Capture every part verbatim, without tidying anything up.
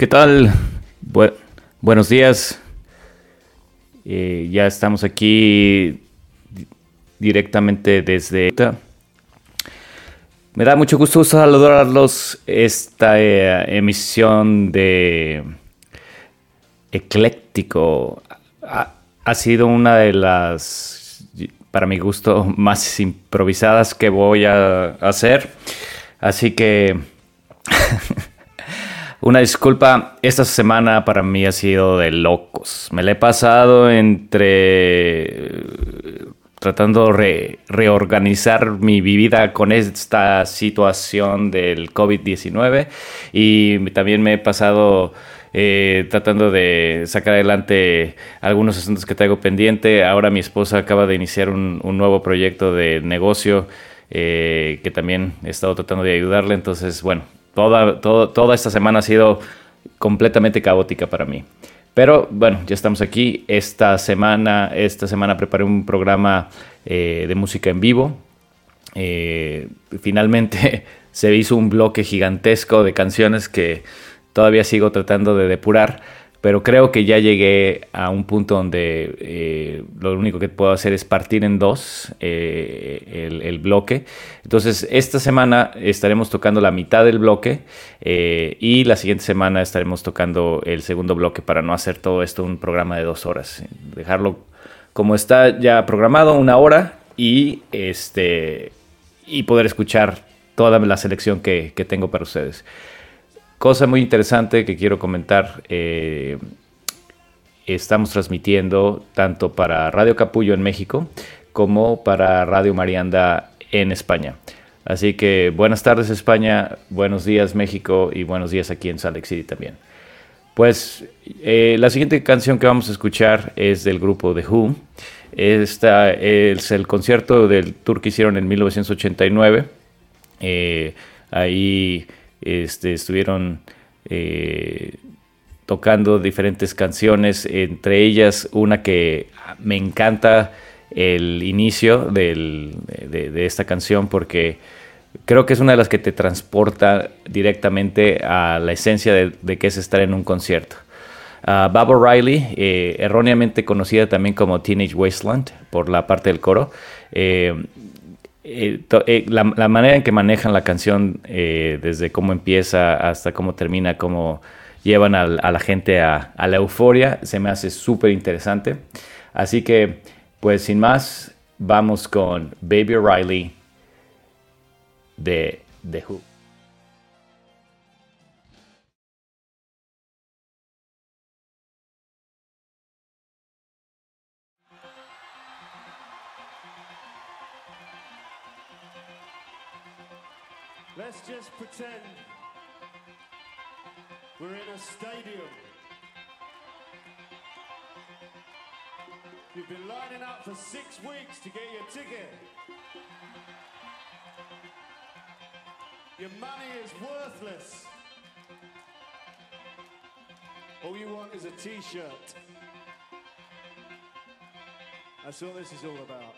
¿Qué tal? Bu- buenos días. Eh, ya estamos aquí di- directamente desde... Me da mucho gusto saludarlos esta eh, emisión de Ecléctico. Ha, ha sido una de las, para mi gusto, más improvisadas que voy a hacer. Así que... Una disculpa, esta semana para mí ha sido de locos. Me la he pasado entre eh, tratando de re- reorganizar mi vida con esta situación del covid diecinueve y también me he pasado eh, tratando de sacar adelante algunos asuntos que traigo pendiente. Ahora mi esposa acaba de iniciar un, un nuevo proyecto de negocio eh, que también he estado tratando de ayudarle. Entonces, bueno. Toda, todo, toda esta semana ha sido completamente caótica para mí. Pero bueno, ya estamos aquí. Esta semana, esta semana preparé un programa eh, de música en vivo. Eh, finalmente se hizo un bloque gigantesco de canciones que todavía sigo tratando de depurar. Pero creo que ya llegué a un punto donde eh, lo único que puedo hacer es partir en dos eh, el, el bloque. Entonces, esta semana estaremos tocando la mitad del bloque eh, y la siguiente semana estaremos tocando el segundo bloque para no hacer todo esto un programa de dos horas. Dejarlo como está ya programado, una hora, y, este, y poder escuchar toda la selección que, que tengo para ustedes. Cosa muy interesante que quiero comentar, eh, estamos transmitiendo tanto para Radio Capullo en México como para Radio Marianda en España. Así que buenas tardes España, buenos días México y buenos días aquí en Salt Lake City también. Pues eh, la siguiente canción que vamos a escuchar es del grupo The Who. Esta es el concierto del tour que hicieron en mil novecientos ochenta y nueve. Eh, ahí... Este, estuvieron eh, tocando diferentes canciones, entre ellas una que me encanta el inicio del, de, de esta canción porque creo que es una de las que te transporta directamente a la esencia de, de qué es estar en un concierto. Uh, Baba O'Reilly, eh, erróneamente conocida también como Teenage Wasteland por la parte del coro, eh, Eh, to, eh, la, la manera en que manejan la canción, eh, desde cómo empieza hasta cómo termina, cómo llevan a, a la gente a, a la euforia, se me hace súper interesante. Así que, pues sin más, vamos con Baby O'Reilly de The Who. Let's just pretend we're in a stadium. You've been lining up for six weeks to get your ticket. Your money is worthless. All you want is a t-shirt. That's what this is all about.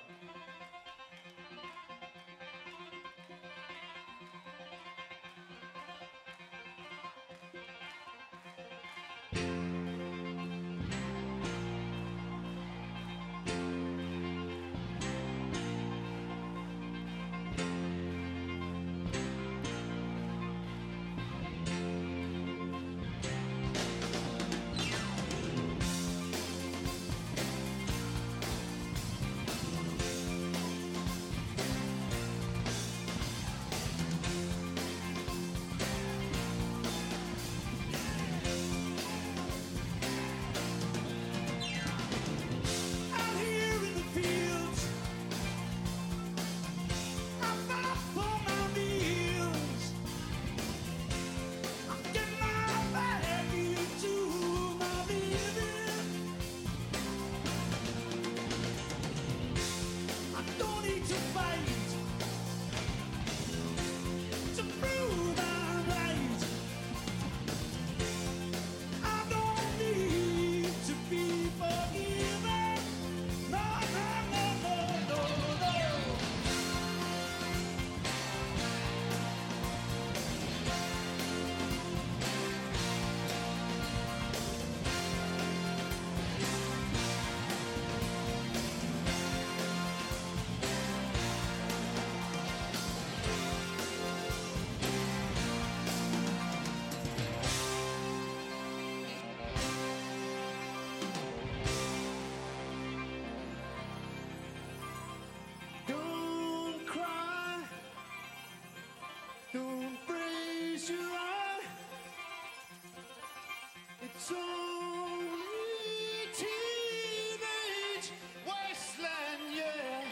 Teenage wasteland, yeah.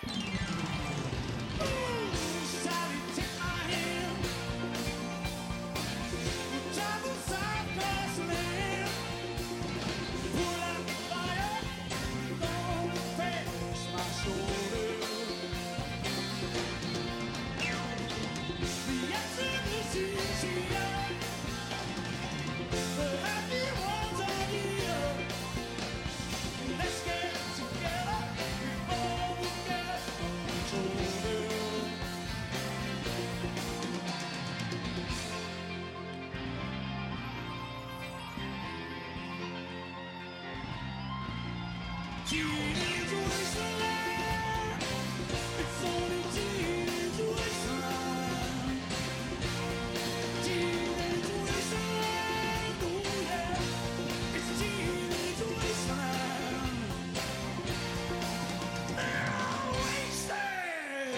Sally, take my hand. Travel side past land. Pull out the fire. Don't face my shoulder. The answer is easier. The happy ones are here. Let's get together before we get older. Teenage wasteland. It's only teenage wasteland. Teenage wasteland. Oh yeah. It's teenage wasteland. Ah, wasted.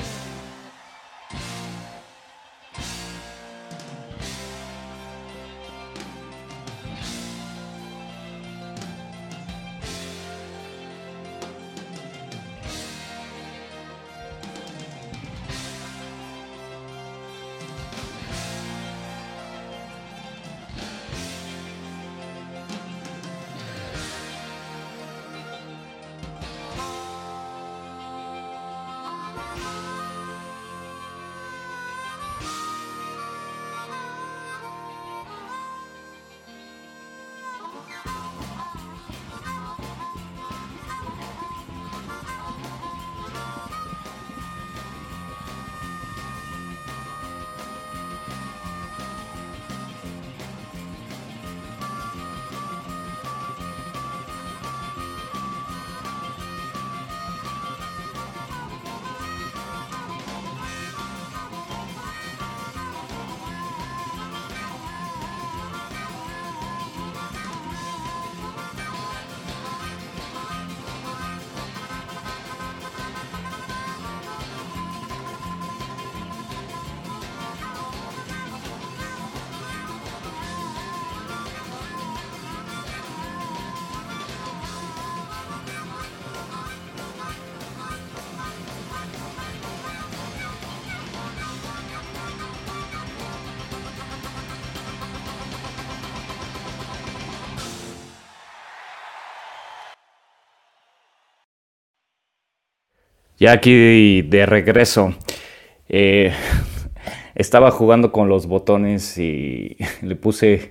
Ya aquí de regreso. Eh, estaba jugando con los botones y le puse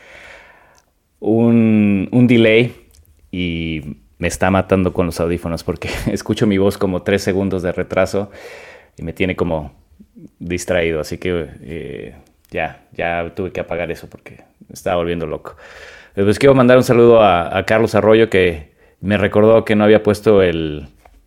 un, un delay y me está matando con los audífonos porque escucho mi voz como tres segundos de retraso y me tiene como distraído. Así que eh, ya, ya tuve que apagar eso porque me estaba volviendo loco. Pues quiero mandar un saludo a, a Carlos Arroyo, que me recordó que no había puesto el...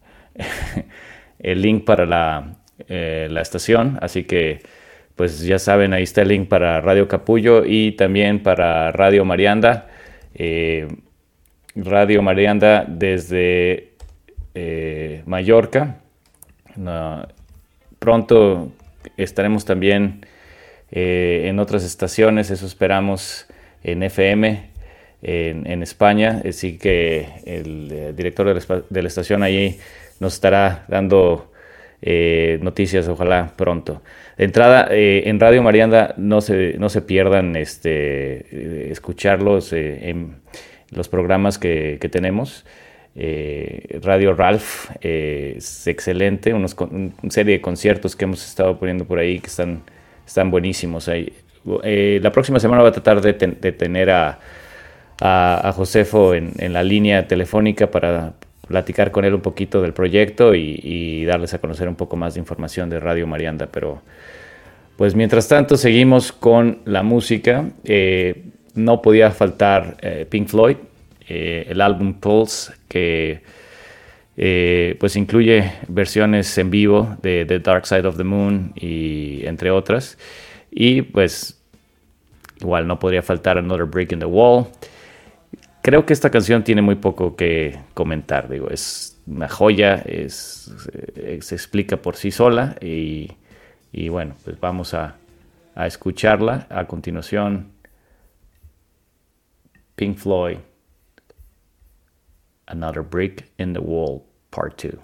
el link para la, eh, la estación, así que pues ya saben, ahí está el link para Radio Capullo y también para Radio Marianda. eh, Radio Marianda desde eh, Mallorca. No, pronto estaremos también eh, en otras estaciones, eso esperamos, en F M en, en España, así que el eh, director de la, de la estación allí nos estará dando eh, noticias, ojalá pronto. De entrada, eh, en Radio Marianda no se, no se pierdan este, eh, escucharlos eh, en los programas que, que tenemos. Eh, Radio Ralph eh, es excelente, unos, una serie de conciertos que hemos estado poniendo por ahí que están, están buenísimos. Ahí. Eh, la próxima semana voy a tratar de, ten, de tener a, a, a Josefo en, en la línea telefónica para platicar con él un poquito del proyecto y, y darles a conocer un poco más de información de Radio Marianda. Pero pues mientras tanto seguimos con la música. Eh, no podía faltar eh, Pink Floyd, eh, el álbum Pulse, que eh, pues incluye versiones en vivo de The Dark Side of the Moon y entre otras. Y pues igual no podría faltar Another Brick in the Wall. Creo que esta canción tiene muy poco que comentar, digo, es una joya, es, eh, se explica por sí sola y, y bueno, pues vamos a, a escucharla. A continuación, Pink Floyd, Another Brick in the Wall, Part two.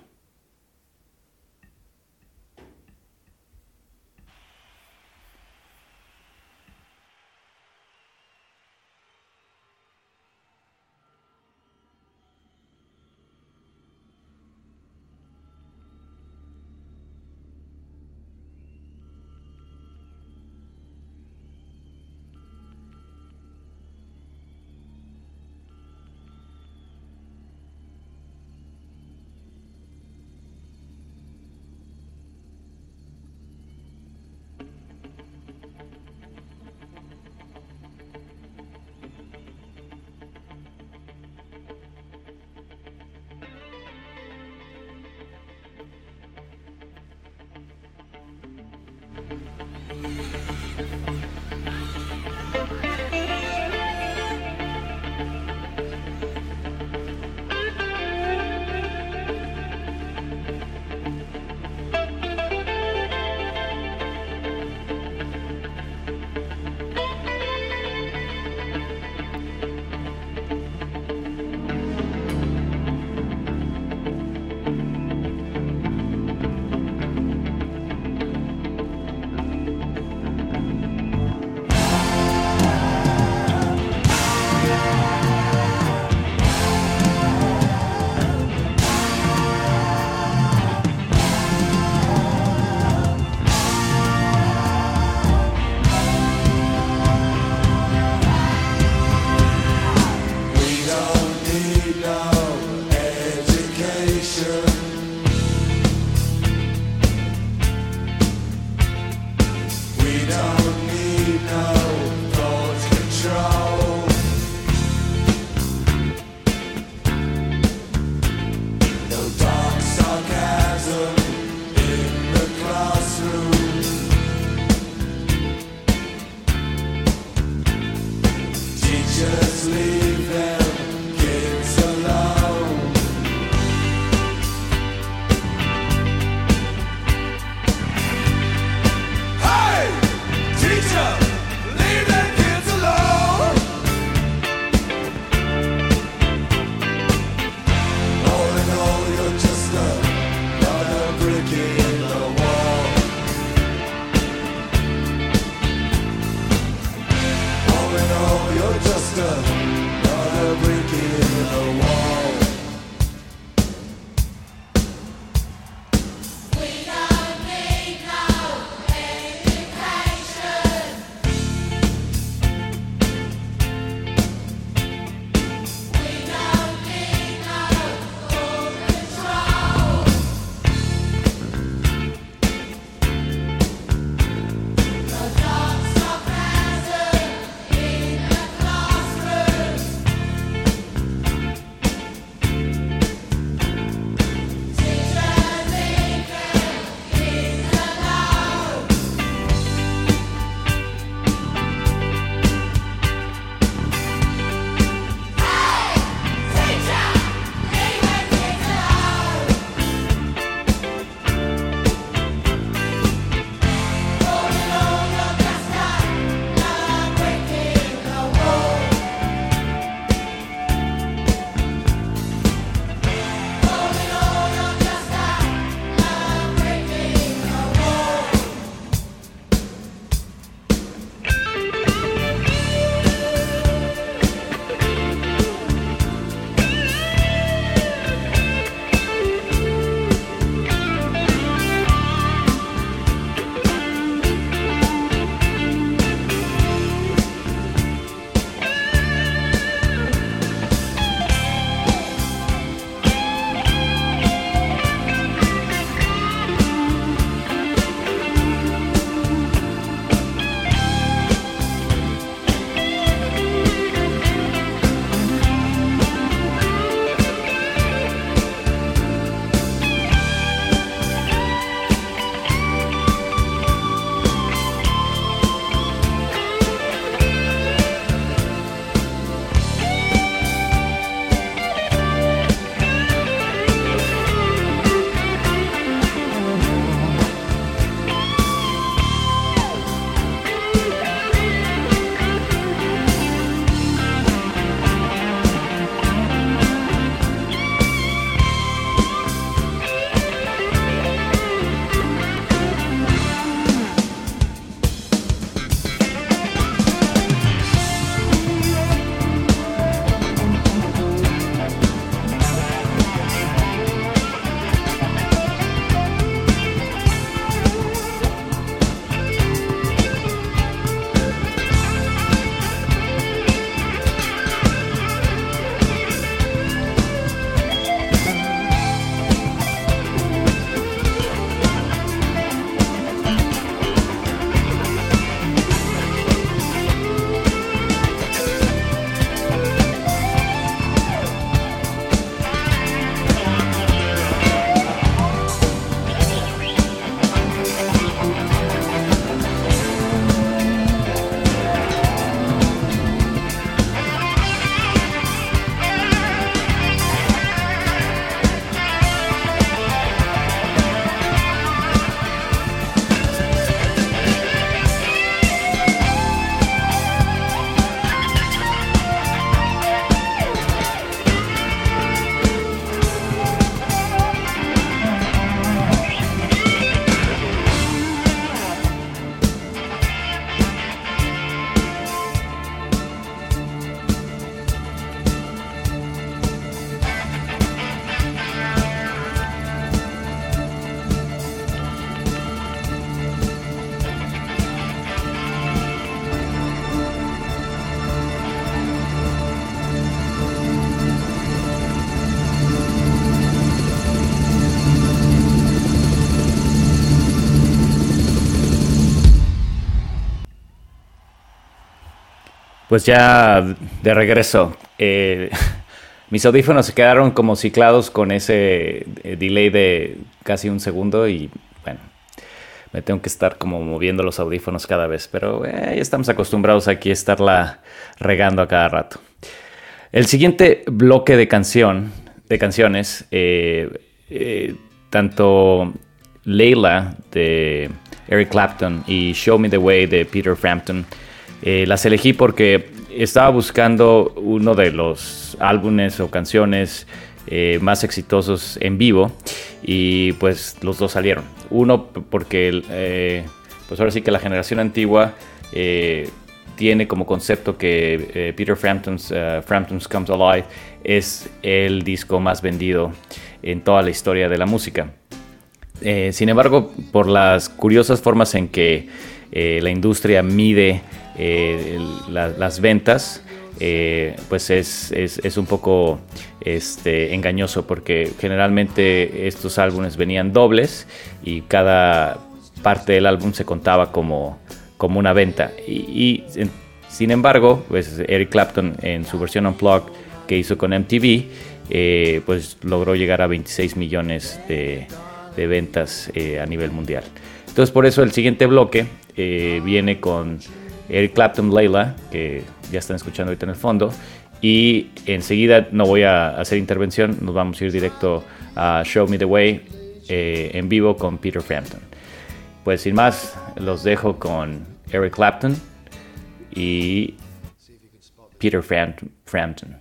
Pues ya de regreso. Eh, mis audífonos se quedaron como ciclados con ese eh, delay de casi un segundo y bueno, me tengo que estar como moviendo los audífonos cada vez, pero eh, ya estamos acostumbrados aquí a estarla regando a cada rato. El siguiente bloque de canción, de canciones, eh, eh, tanto Layla de Eric Clapton y Show Me the Way de Peter Frampton, Eh, las elegí porque estaba buscando uno de los álbumes o canciones eh, más exitosos en vivo y pues los dos salieron. Uno porque eh, pues ahora sí que la generación antigua eh, tiene como concepto que eh, Peter Frampton's, uh, Frampton's Comes Alive es el disco más vendido en toda la historia de la música. Eh, sin embargo, por las curiosas formas en que eh, la industria mide eh, la, las ventas, eh, pues es, es, es un poco este, engañoso, porque generalmente estos álbumes venían dobles y cada parte del álbum se contaba como, como una venta. Y, y sin embargo, pues Eric Clapton en su versión Unplugged que hizo con M T V, eh, pues logró llegar a veintiséis millones de, de ventas eh, a nivel mundial. Entonces por eso el siguiente bloque eh, viene con Eric Clapton, Layla, que ya están escuchando ahorita en el fondo, y enseguida no voy a hacer intervención, nos vamos a ir directo a Show Me the Way eh, en vivo con Peter Frampton. Pues sin más, los dejo con Eric Clapton y Peter Frampton.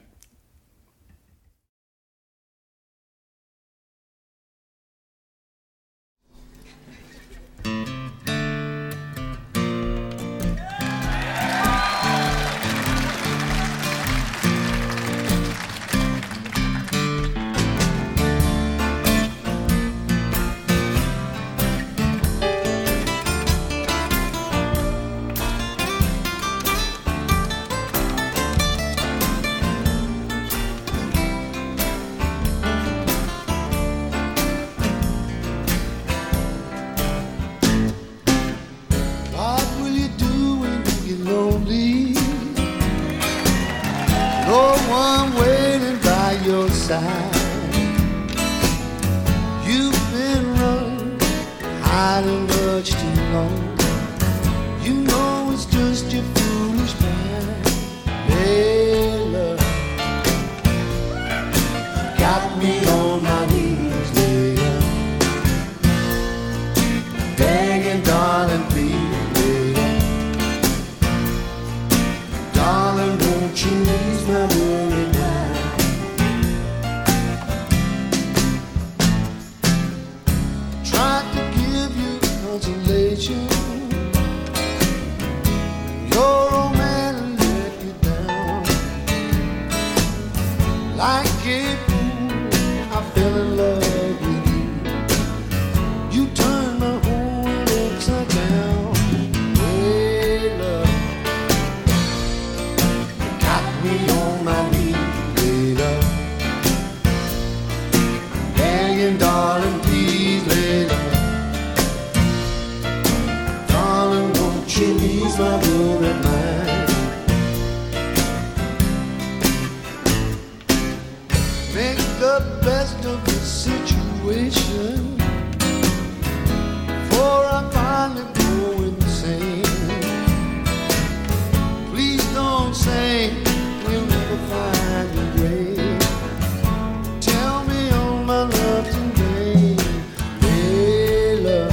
What will you do when you get lonely? No one waiting by your side. You've been running, hiding much too long. You know it's just your foolish mind. Layla, got me on my knees, Layla, begging, darling, please, Layla, darling, won't you ease my worry now? Tried to give you consolation. Your old man let you down. Like a fool, I fell in love with you. You turned my whole world upside down. Hey, love, got me on my knees, hey, love, begging, darling, please, hey, love, darling, won't you ease my worried mind? Make the best of the situation, for I finally go insane. Please don't say we'll never find a grave. Tell me all my love's in vain. Hey, love,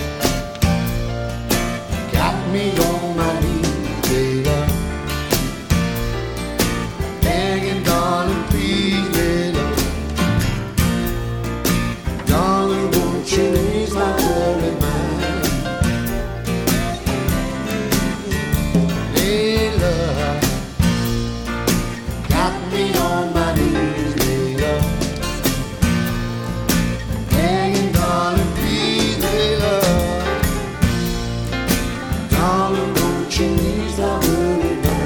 got me on my knees, hey, love, begging, darling, please, hey, love, darling, won't you ease my worried mind? Hey, love, got me on my knees, hey, love, begging, darling, please, hey, love, darling, won't you ease my worried mind?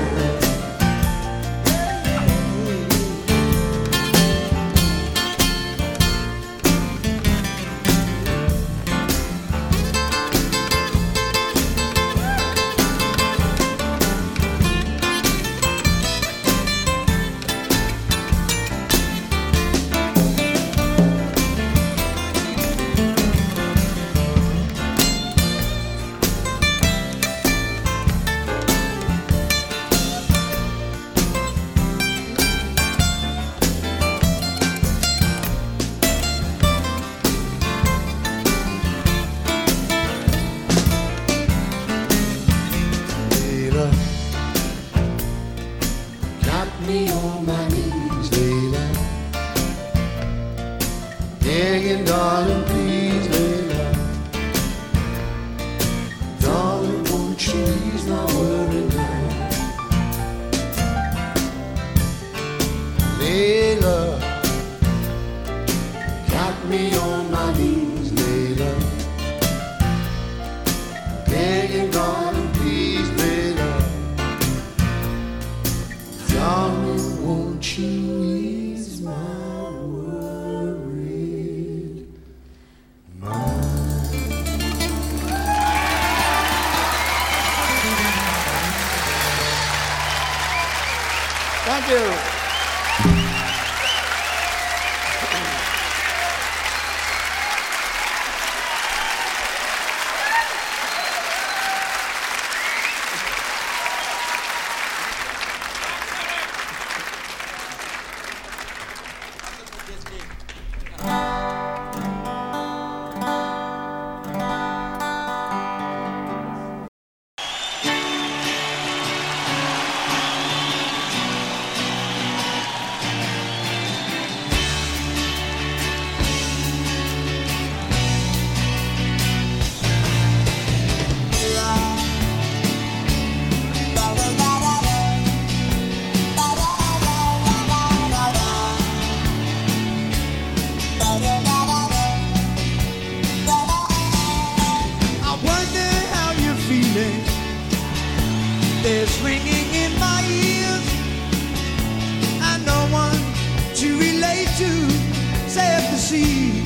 Layla, got me on my knees, Layla, begging, darling, please, Layla, darling, won't you ease my worry now? Layla, got me on my knees, Layla, begging, darling, please, Layla, darling, won't you ease my worried mind? Thank you. I wonder how you're feeling. There's ringing in my ears, and no one to relate to, save the sea.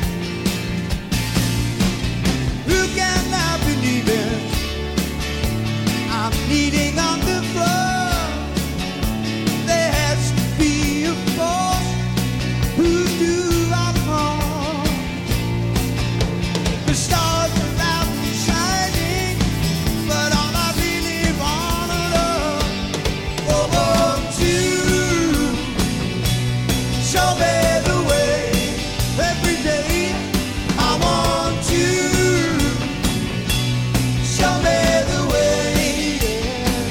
Who can I believe in? I'm kneading on the floor. There has to be a force who do I call? The stars are out and shining, but all I really wanna love, oh, oh, to show me the way every day. I want to show me the way, yeah.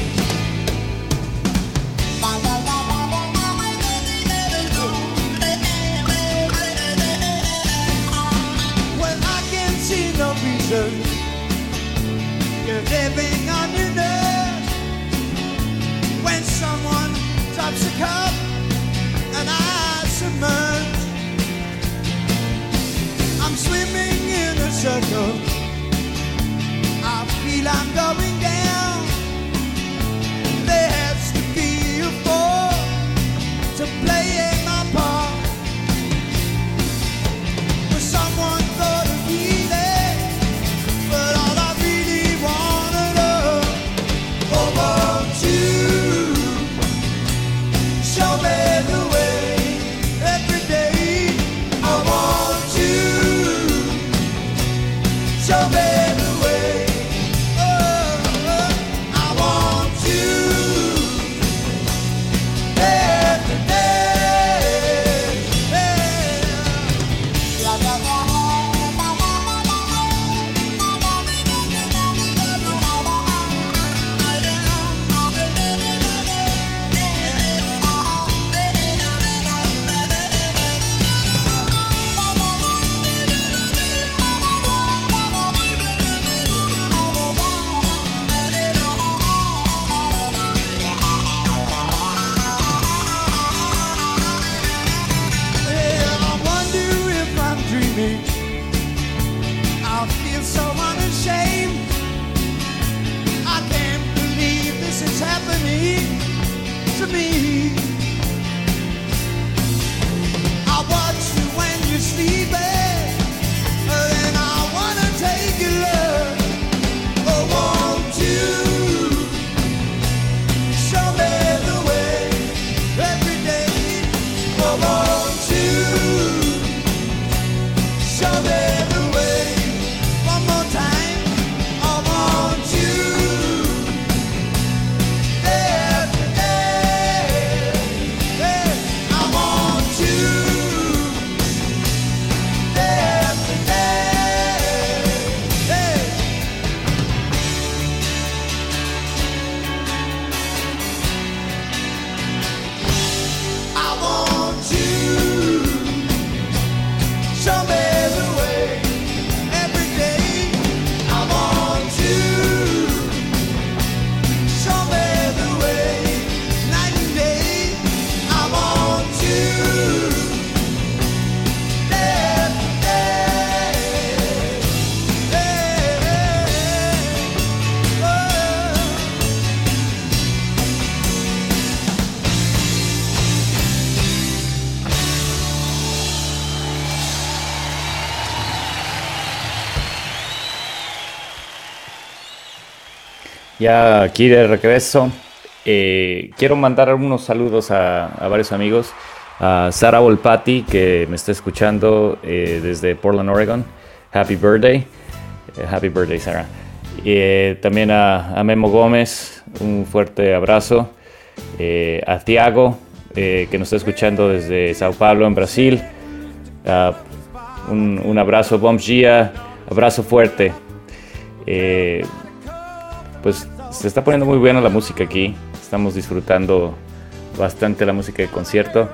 Ya aquí de regreso. Eh, quiero mandar unos saludos a, a varios amigos. A Sara Volpati, que me está escuchando eh, desde Portland, Oregon. Happy birthday. Eh, happy birthday, Sara. Eh, también a, a Memo Gómez, un fuerte abrazo. Eh, a Tiago, eh, que nos está escuchando desde Sao Paulo, en Brasil. Uh, un, un abrazo, bom dia, abrazo fuerte. Eh, pues se está poniendo muy buena la música aquí. Estamos disfrutando bastante la música de concierto.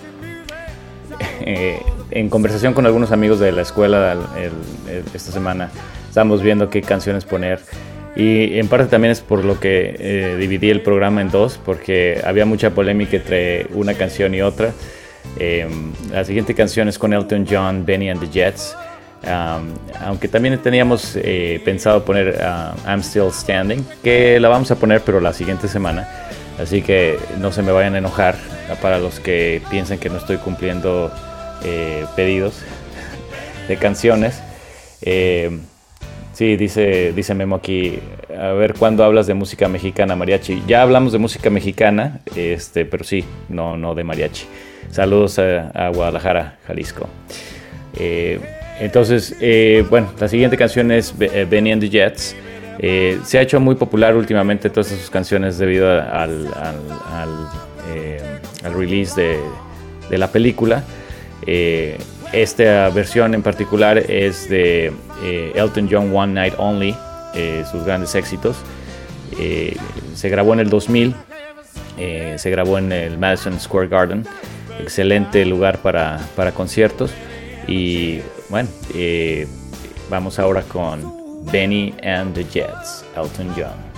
Eh, en conversación con algunos amigos de la escuela el, el, esta semana, estamos viendo qué canciones poner. Y en parte también es por lo que eh, dividí el programa en dos, porque había mucha polémica entre una canción y otra. Eh, la siguiente canción es con Elton John, Benny and the Jets. Um, aunque también teníamos eh, pensado poner uh, I'm Still Standing, que la vamos a poner pero la siguiente semana. Así que no se me vayan a enojar para los que piensen que no estoy cumpliendo eh, pedidos de canciones. Eh, Sí, dice, dice Memo aquí, a ver cuándo hablas de música mexicana, mariachi. Ya hablamos de música mexicana, este, pero sí, no, no de mariachi. Saludos a, a Guadalajara, Jalisco. Eh, entonces, eh, bueno, la siguiente canción es Benny and the Jets. Eh, se ha hecho muy popular últimamente todas sus canciones debido al, al, al, eh, al release de, de la película. Eh, Esta versión en particular es de eh, Elton John One Night Only, eh, sus grandes éxitos. Eh, se grabó en el dos mil, eh, se grabó en el Madison Square Garden, excelente lugar para, para conciertos. Y bueno, eh, vamos ahora con Benny and the Jets, Elton John.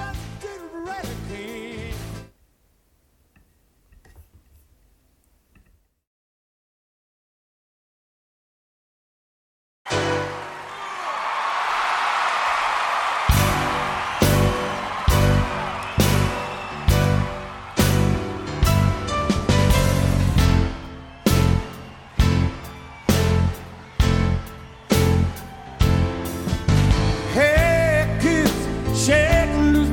Hey, kids, shake loose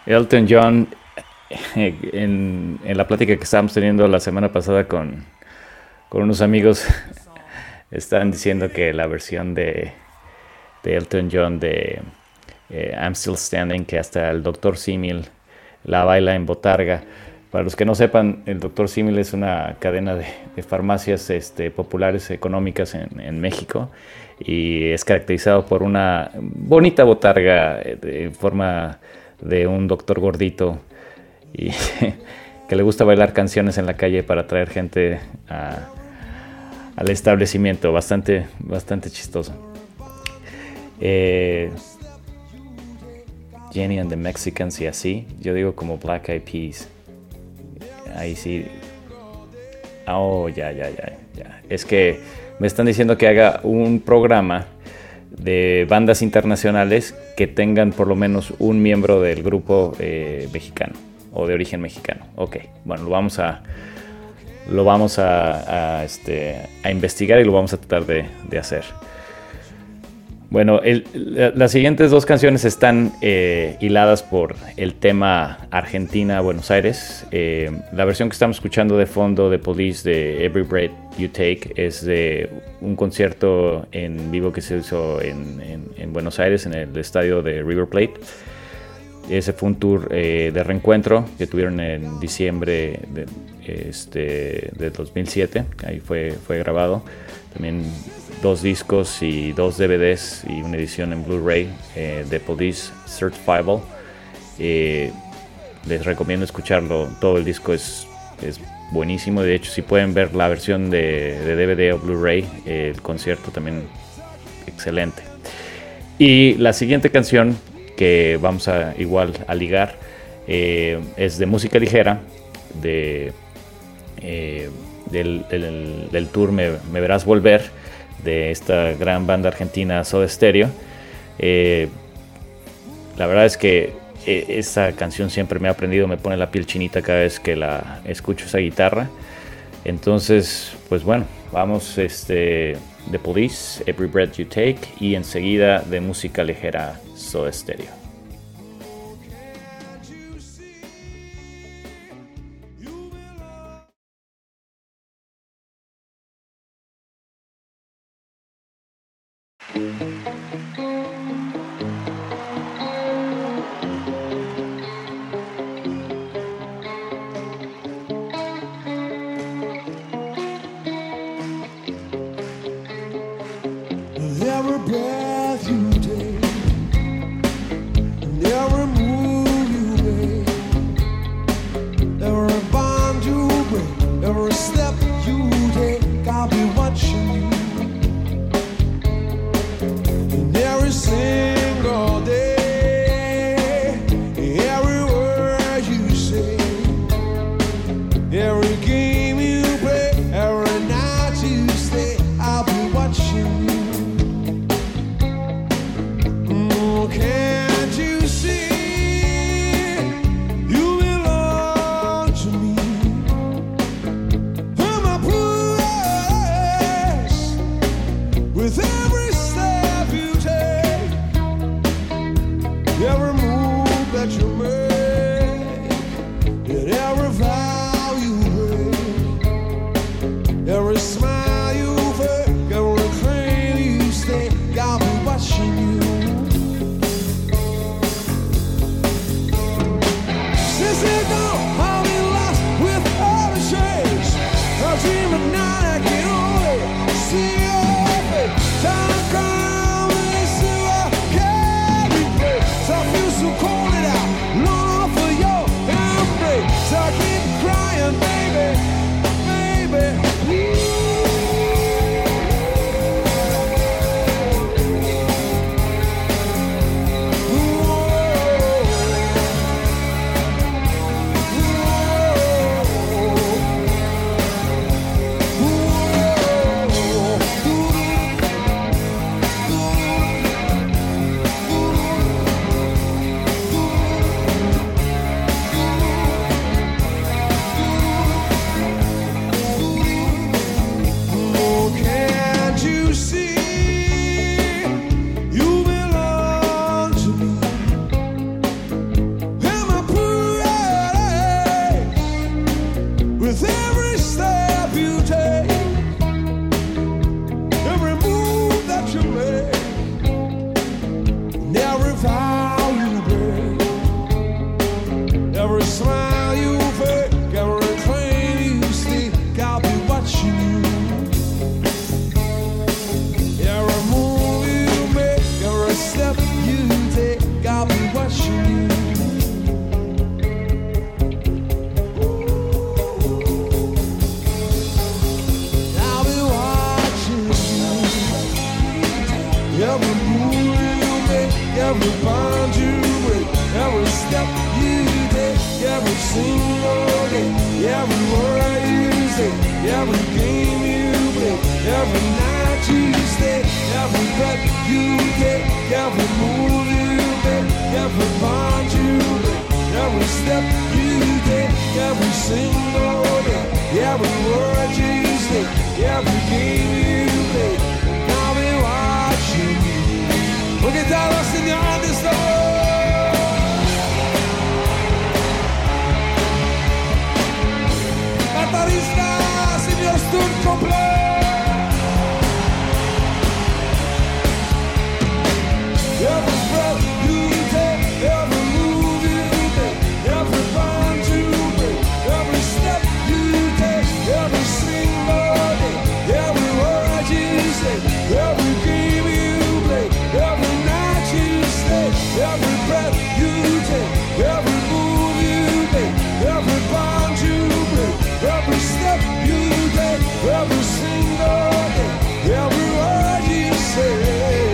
Elton John, en, en la plática que estábamos teniendo la semana pasada con, con unos amigos, estaban diciendo que la versión de, de Elton John de eh, I'm Still Standing, que hasta el doctor Simil la baila en botarga. Para los que no sepan, el doctor Simil es una cadena de, de farmacias este, populares económicas en, en México y es caracterizado por una bonita botarga en forma de un doctor gordito y que le gusta bailar canciones en la calle para atraer gente a, al establecimiento. Bastante, bastante chistoso. Eh, Jenny and the Mexicans y así. Yo digo como Black Eyed Peas. Ahí sí. Oh, ya, ya, ya, ya. Es que me están diciendo que haga un programa de bandas internacionales que tengan por lo menos un miembro del grupo eh, mexicano o de origen mexicano. Ok, bueno, lo vamos a lo vamos a, a, este, a investigar y lo vamos a tratar de, de hacer. Bueno, el, la, las siguientes dos canciones están eh, hiladas por el tema Argentina-Buenos Aires. Eh, la versión que estamos escuchando de fondo de Police de Every Breath You Take es de un concierto en vivo que se hizo en, en, en Buenos Aires, en el estadio de River Plate. Ese fue un tour eh, de reencuentro que tuvieron en diciembre de, este, de dos mil siete. Ahí fue, fue grabado. También dos discos y dos D V Ds y una edición en Blu-ray eh, de Police Certifiable. Eh, les recomiendo escucharlo. Todo el disco es, es buenísimo. De hecho, si pueden ver la versión de, de D V D o Blu-ray, eh, el concierto también excelente. Y la siguiente canción que vamos a igual a ligar eh, es de música ligera de, eh, del, del, del tour Me, Me Verás Volver, de esta gran banda argentina Soda Stereo. Eh, la verdad es que eh, esa canción siempre me ha aprendido, me pone la piel chinita cada vez que la escucho, esa guitarra. Entonces, pues bueno, vamos este, de Police, Every Breath You Take, y enseguida de música ligera Soda Stereo. Every breath you take, and every move you make, every bond you break, every step you take, I'll be watching you. every bond you break, every step you take, every single day, every word you say, every game you play, every night you stay, every breath you take, every move you make, every bond you break, every step you take, every single day, every word you say, every game you play. Now we watching you. Look at that, us in your understand. Baterista, signor Stur completo. Every breath you take, every move you make, every bond you break, every step you take, every single day, every word you say, every game you play, every night you stay, every breath you take, every move you make, every bond you break, every step you take, every single day, every word you say.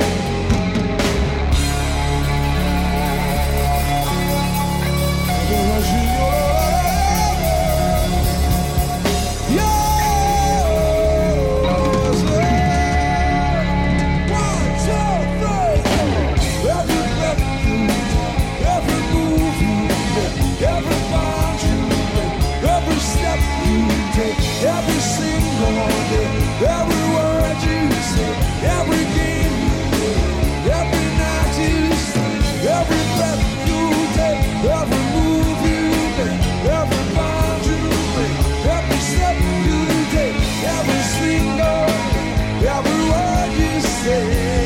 Every single day, every word you say, every game you play, every night you stay, every breath you take, every move you make, every bond you break, every step you take, every single day, every word you say.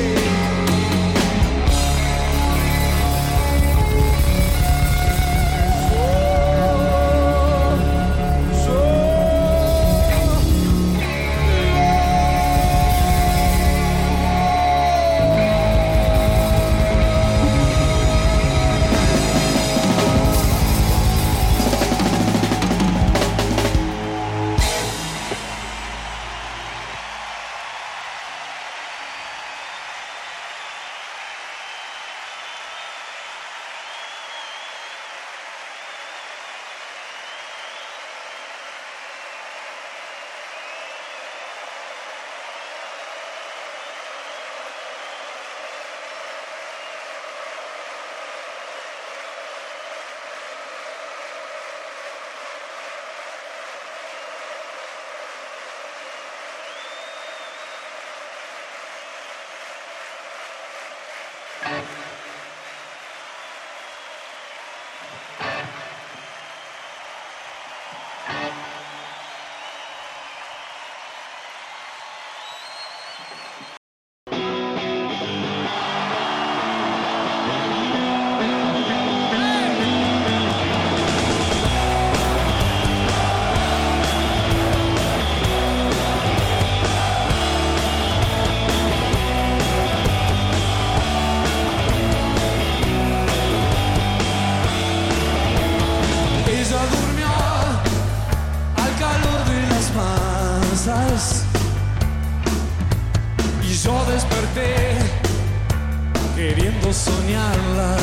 Y yo desperté queriendo soñarla.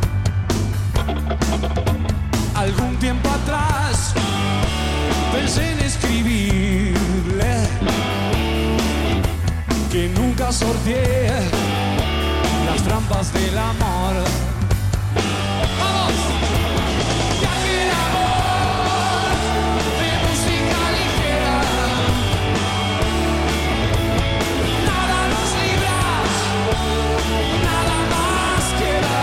Algún tiempo atrás pensé en escribirle que nunca sorteé las trampas del amor. ¡Vamos! Y aquel amor de música ligera, nada nos libra, nada más queda.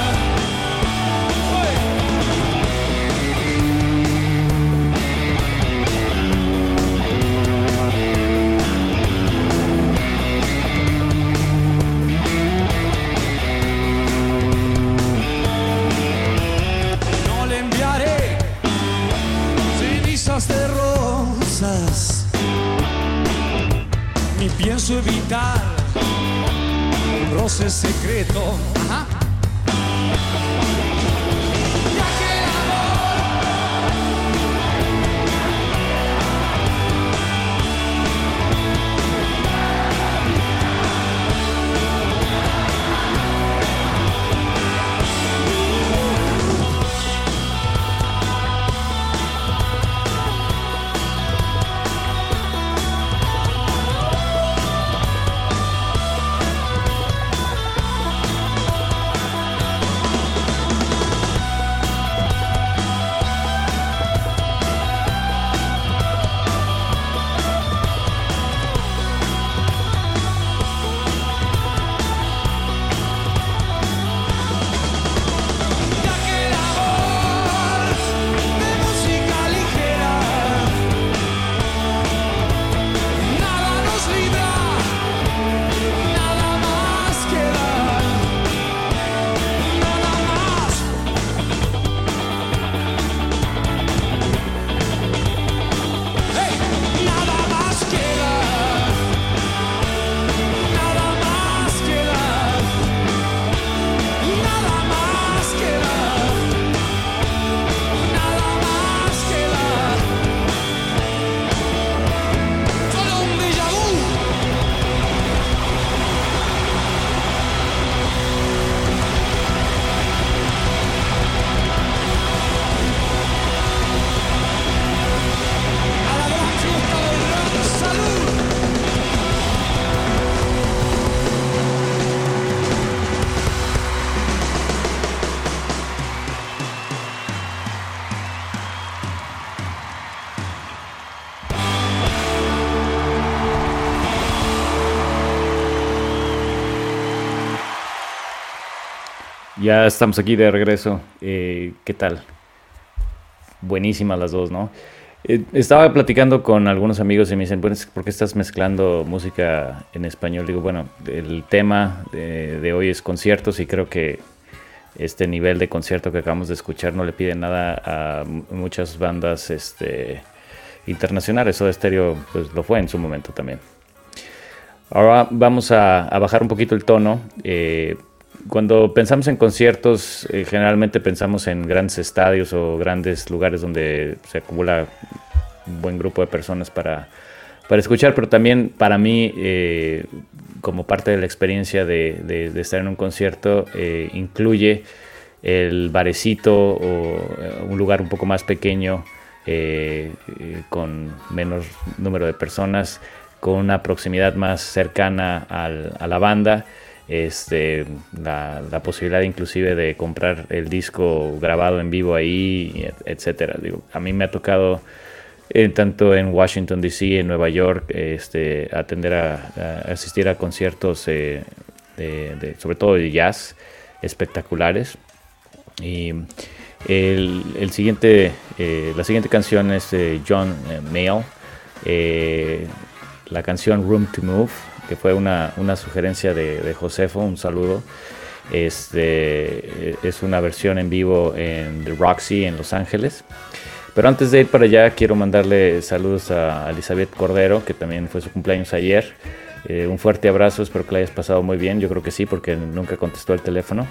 De rosas, ni pienso evitar un roce secreto. Ajá. Y aquel amor Ya estamos aquí de regreso. Eh, ¿Qué tal? Buenísimas las dos, ¿no? Eh, estaba platicando con algunos amigos y me dicen, bueno, ¿por qué estás mezclando música en español? Digo, bueno, el tema de, de hoy es conciertos y creo que este nivel de concierto que acabamos de escuchar no le pide nada a muchas bandas este, internacionales. Soda Stereo pues, lo fue en su momento también. Ahora vamos a, a bajar un poquito el tono. Eh, Cuando pensamos en conciertos, eh, generalmente pensamos en grandes estadios o grandes lugares donde se acumula un buen grupo de personas para, para escuchar, pero también para mí, eh, como parte de la experiencia de, de, de estar en un concierto, eh, incluye el barecito o un lugar un poco más pequeño, eh, eh, con menos número de personas, con una proximidad más cercana al, a la banda. Este, la, la posibilidad inclusive de comprar el disco grabado en vivo ahí, etcétera. Digo, a mí me ha tocado eh, tanto en Washington D C, en Nueva York, este, atender a, a asistir a conciertos eh, de, de, sobre todo de jazz, espectaculares. Y el, el siguiente, eh, la siguiente canción es de John eh, Mayall, eh, la canción Room to Move, que fue una, una sugerencia de, de Josefo, un saludo. Este, es una versión en vivo en The Roxy en Los Ángeles. Pero antes de ir para allá, quiero mandarle saludos a Elizabeth Cordero, que también fue su cumpleaños ayer. Eh, un fuerte abrazo, espero que la hayas pasado muy bien. Yo creo que sí, porque nunca contestó el teléfono.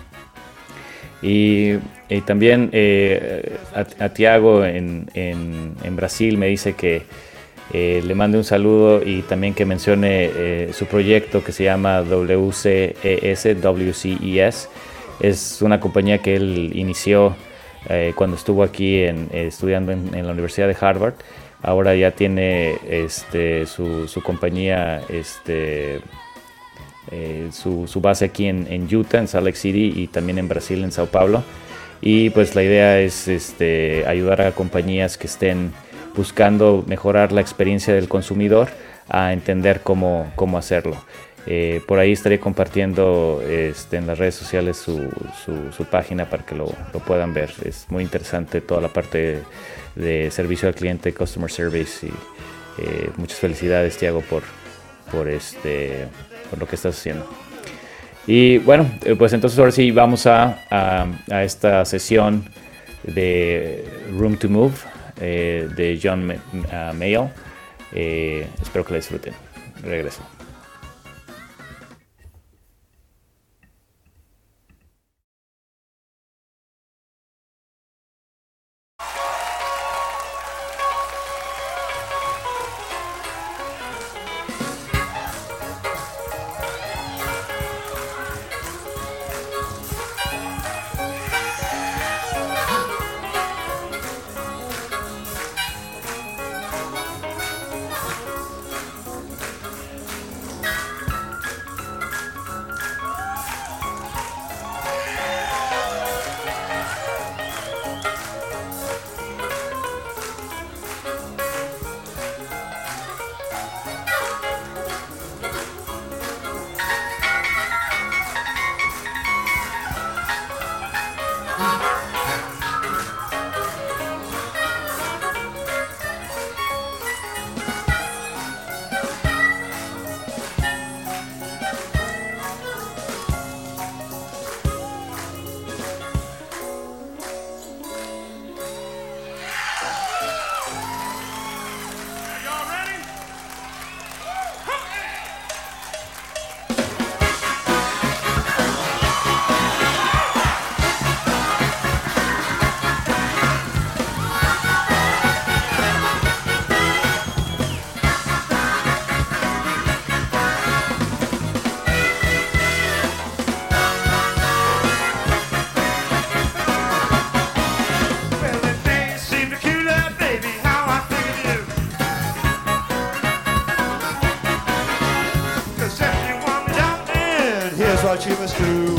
Y, y también eh, a, a Tiago en, en, en Brasil me dice que Eh, le mande un saludo y también que mencione eh, su proyecto que se llama W C E S, W C E S. Es una compañía que él inició eh, cuando estuvo aquí en, eh, estudiando en, en la Universidad de Harvard. Ahora ya tiene este, su, su compañía, este, eh, su, su base aquí en, en Utah, en Salt Lake City, y también en Brasil, en Sao Paulo. Y pues la idea es este, ayudar a compañías que estén buscando mejorar la experiencia del consumidor a entender cómo, cómo hacerlo. Eh, por ahí estaré compartiendo este, en las redes sociales su, su, su página para que lo, lo puedan ver. Es muy interesante toda la parte de, de servicio al cliente, customer service. Y eh, muchas felicidades, Tiago, por, por, este, por lo que estás haciendo. Y bueno, pues entonces ahora sí vamos a, a, a esta sesión de Room to Move, Eh, de John uh, Mayall. Eh, espero que la disfruten. Regreso. what you must do.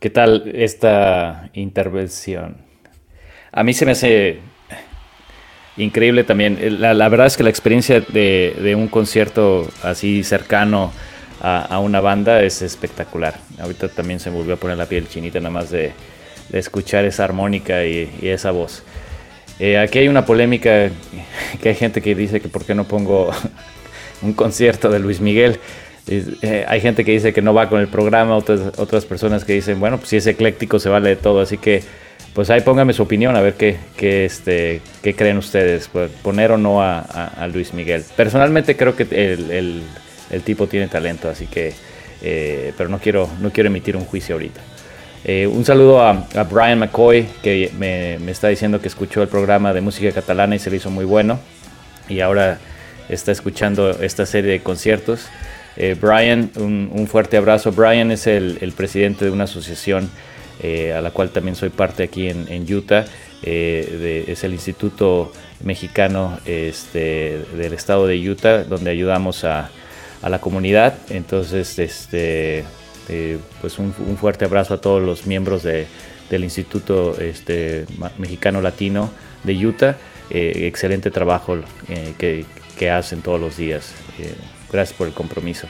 ¿Qué tal esta intervención? A mí se me hace increíble también. La, la verdad es que la experiencia de, de un concierto así cercano a, a una banda es espectacular. Ahorita también se me volvió a poner la piel chinita nada más de, de escuchar esa armónica y, y esa voz. Eh, aquí hay una polémica, que hay gente que dice que por qué no pongo un concierto de Luis Miguel. Eh, hay gente que dice que no va con el programa, otras, otras personas que dicen, bueno, pues si es ecléctico se vale de todo, así que pues ahí póngame su opinión, a ver qué, qué, este, qué creen ustedes, pues, poner o no a, a, a Luis Miguel. Personalmente creo que el, el, el tipo tiene talento, así que, eh, pero no quiero, no quiero emitir un juicio ahorita. Eh, un saludo a, a Brian McCoy, que me, me está diciendo que escuchó el programa de música catalana y se le hizo muy bueno, y ahora está escuchando esta serie de conciertos. Eh, Brian, un, un fuerte abrazo. Brian es el, el presidente de una asociación eh, a la cual también soy parte aquí en, en Utah. Eh, de, es el Instituto Mexicano este, del Estado de Utah, donde ayudamos a, a la comunidad. Entonces, este, eh, pues un, un fuerte abrazo a todos los miembros de, del Instituto este, Mexicano Latino de Utah. Eh, excelente trabajo eh, que, que hacen todos los días. Eh, Gracias por el compromiso.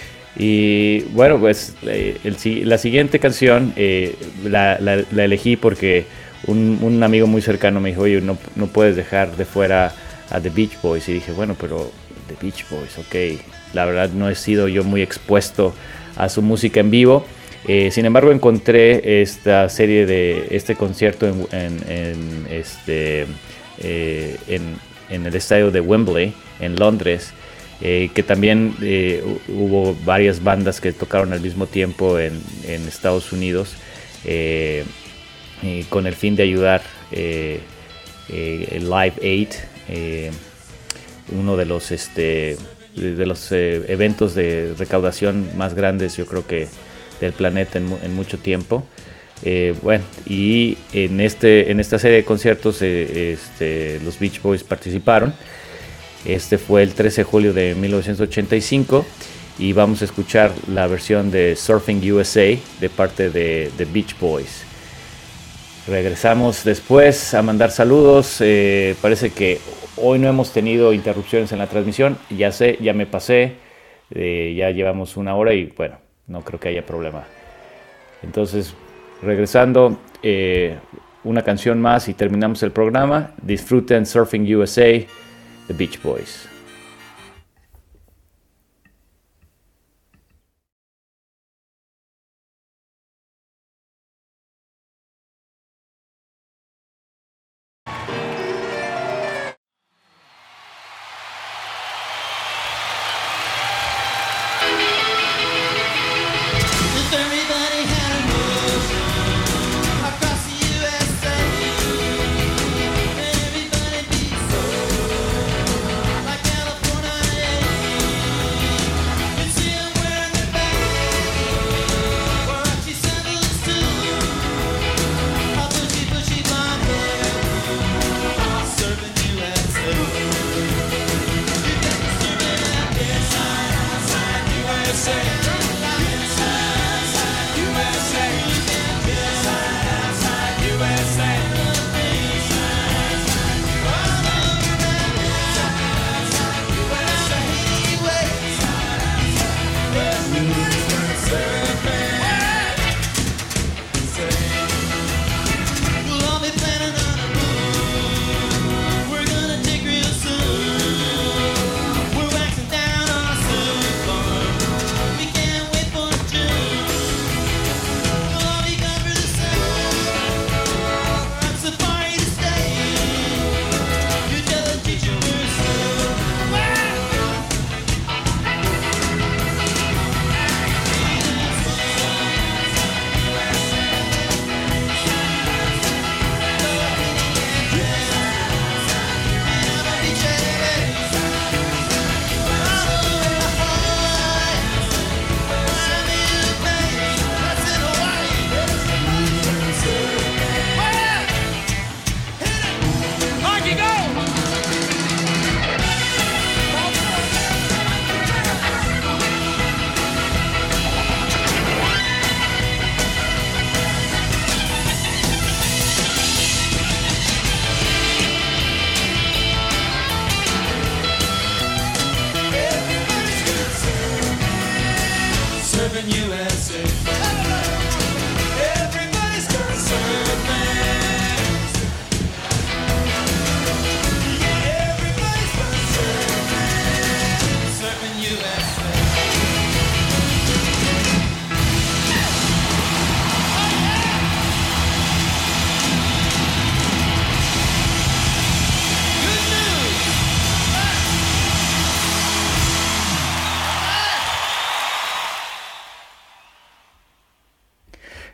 Y bueno, pues eh, el, la siguiente canción eh, la, la, la elegí porque un, un amigo muy cercano me dijo, oye, no, no puedes dejar de fuera a The Beach Boys. Y dije, bueno, pero The Beach Boys, ok. La verdad no he sido yo muy expuesto a su música en vivo. Eh, sin embargo, encontré esta serie de este concierto en, en, en, este, eh, en, en el estadio de Wembley, en Londres. Eh, que también eh, hubo varias bandas que tocaron al mismo tiempo en, en Estados Unidos eh, eh, con el fin de ayudar eh, eh, el Live Aid, eh, uno de los, este, de los eh, eventos de recaudación más grandes, yo creo que del planeta en, en mucho tiempo. Eh, bueno, y en, este, en esta serie de conciertos eh, este, los Beach Boys participaron. Este fue el trece de julio de mil novecientos ochenta y cinco y vamos a escuchar la versión de Surfing U S A de parte de The Beach Boys. Regresamos después a mandar saludos. Eh, parece que hoy no hemos tenido interrupciones en la transmisión. Ya sé, ya me pasé. Eh, ya llevamos una hora y bueno, no creo que haya problema. Entonces, regresando, eh, una canción más y terminamos el programa. Disfruten Surfing U S A. The Beach Boys. Like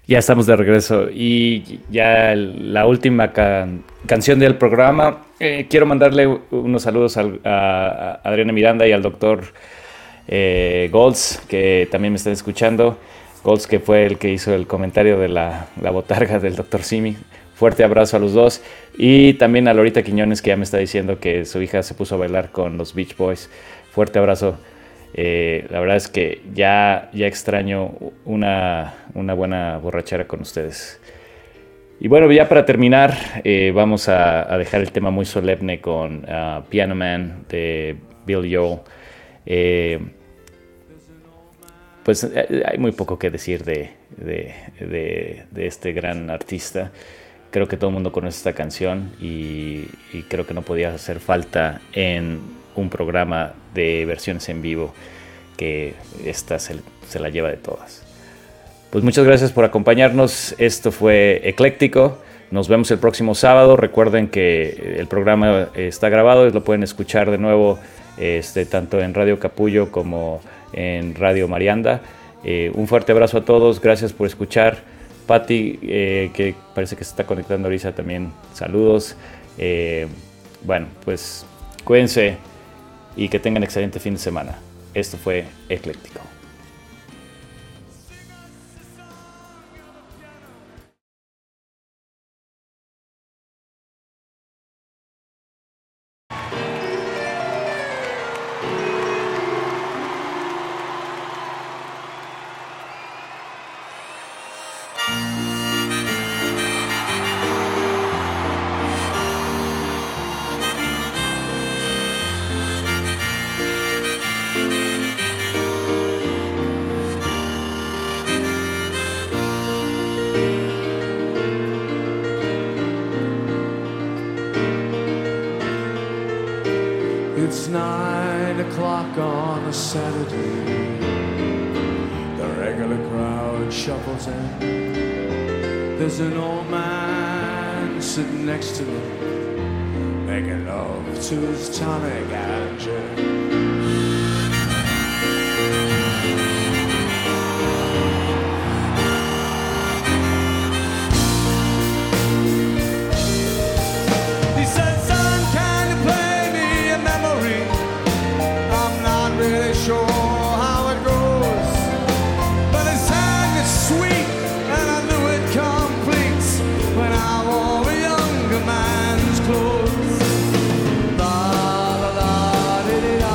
Ya estamos de regreso y ya el- la última can- canción del programa. Eh, quiero mandarle unos saludos al- a, a Adriana Miranda y al doctor eh, Golds, que también me están escuchando. Golds, que fue el que hizo el comentario de la, la botarga del doctor Simi. Fuerte abrazo a los dos. Y también a Lorita Quiñones, que ya me está diciendo que su hija se puso a bailar con los Beach Boys. Fuerte abrazo. Eh, la verdad es que ya, ya extraño una, una buena borrachera con ustedes. Y bueno, ya para terminar, eh, vamos a, a dejar el tema muy solemne con uh, Piano Man de Bill Joel. Eh, pues eh, hay muy poco que decir de, de, de, de este gran artista. Creo que todo el mundo conoce esta canción y, y creo que no podía hacer falta en un programa de versiones en vivo, que esta se, se la lleva de todas. Pues muchas gracias por acompañarnos. Esto fue Ecléctico. Nos vemos el próximo sábado. Recuerden que el programa está grabado, lo pueden escuchar de nuevo este, tanto en Radio Capullo como en Radio Marianda. Eh, un fuerte abrazo a todos. Gracias por escuchar. Patti, eh, que parece que se está conectando ahorita también. Saludos. Eh, bueno, pues cuídense y que tengan excelente fin de semana. Esto fue Ecléctico. It's nine o'clock on a Saturday. The regular crowd shuffles in. There's an old man sitting next to me, making love to his tonic and gin. He said, son, can you play me a memory? I'm not really sure how it goes, but it sounded sweet and I knew it complete when I wore a younger man's clothes. La la la di di da.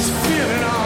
this feeling of